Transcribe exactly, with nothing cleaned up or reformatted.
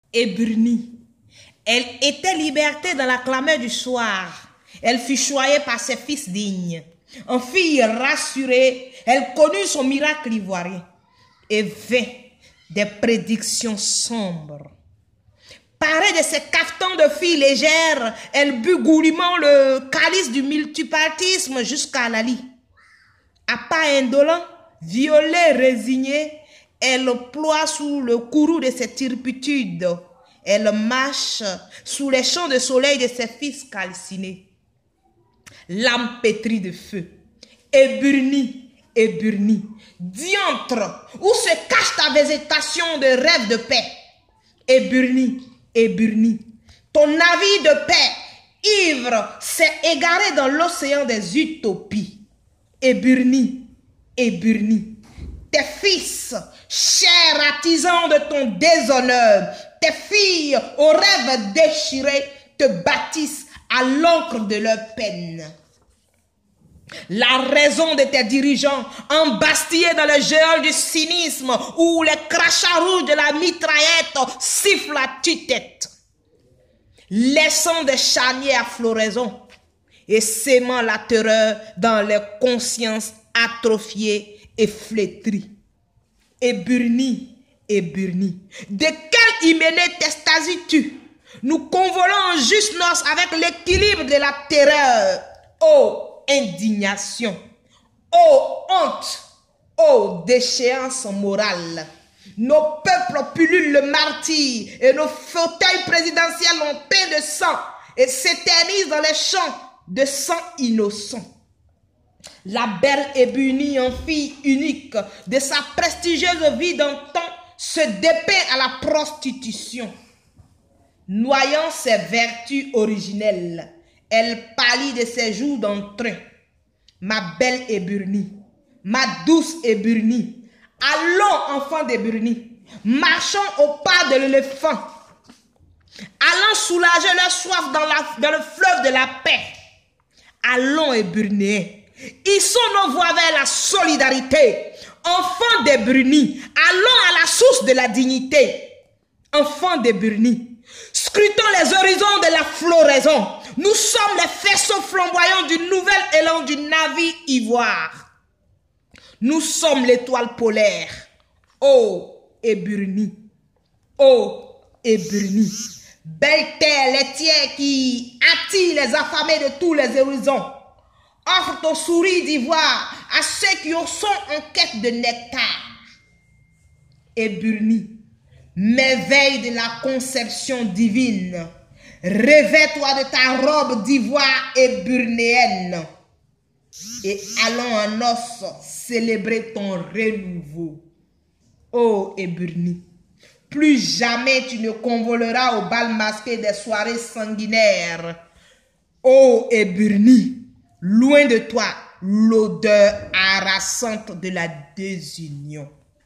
Éburnie. Elle était liberté dans la clameur du soir. Elle fut choyée par ses fils dignes. En fille rassurée, elle connut son miracle ivoirien et vint des prédictions sombres. Parée de ses cafetans de filles légères, elle but goulûment le calice du multipartisme jusqu'à la lie. À pas indolent, violée, résignée, elle ploie sous le courroux de ses turpitudes. Elle marche sous les champs de soleil de ses fils calcinés. L'âme pétrie de feu, éburnie, éburnie, diantre, où se cache ta végétation de rêve de paix? Éburnie, éburnie, ton navire de paix, ivre, s'est égaré dans l'océan des utopies. Éburnie, éburnie, tes fils, chers artisans de ton déshonneur, tes filles aux rêves déchirés te bâtissent à l'encre de leur peine. La raison de tes dirigeants, embastillés dans le géant du cynisme, où les crachats rouges de la mitraillette sifflent à tue-tête, laissant des charniers à floraison et sémant la terreur dans les consciences atrophiées et flétries. Éburnie, éburnie, de quelle hyménée t'extasies-tu? Nous convolons en juste noces avec l'équilibre de la terreur. Oh, indignation, oh, honte, oh, déchéance morale. Nos peuples pullulent le martyre et nos fauteuils présidentiels ont peint de sang et s'éternisent dans les champs de sang innocent. La belle éburnie en fille unique de sa prestigieuse vie d'antan se dépeint à la prostitution. Noyant ses vertus originelles, elle pâlit de ses jours d'entrain. Ma belle éburnie, ma douce éburnie, allons enfants d'éburnie, marchons au pas de l'éléphant, allons soulager leur soif dans, la, dans le fleuve de la paix. Allons éburnier, hissons nos voix vers la solidarité. Enfants d'éburnie, allons à la source de la dignité. Enfants d'éburnie, scrutons les horizons de la floraison. Nous sommes les faisceaux flamboyants du nouvel élan du navire ivoire. Nous sommes l'étoile polaire. Ô éburnie, ô éburnie, belle terre laitière qui attire les affamés de tous les horizons. Offre ton sourire d'ivoire à ceux qui sont en quête de nectar. Éburnie, merveille de la conception divine, revêt-toi de ta robe d'ivoire éburnéenne et allons en noces célébrer ton renouveau. Ô éburnie, plus jamais tu ne convoleras au bal masqué des soirées sanguinaires. Ô éburnie, loin de toi l'odeur harassante de la désunion.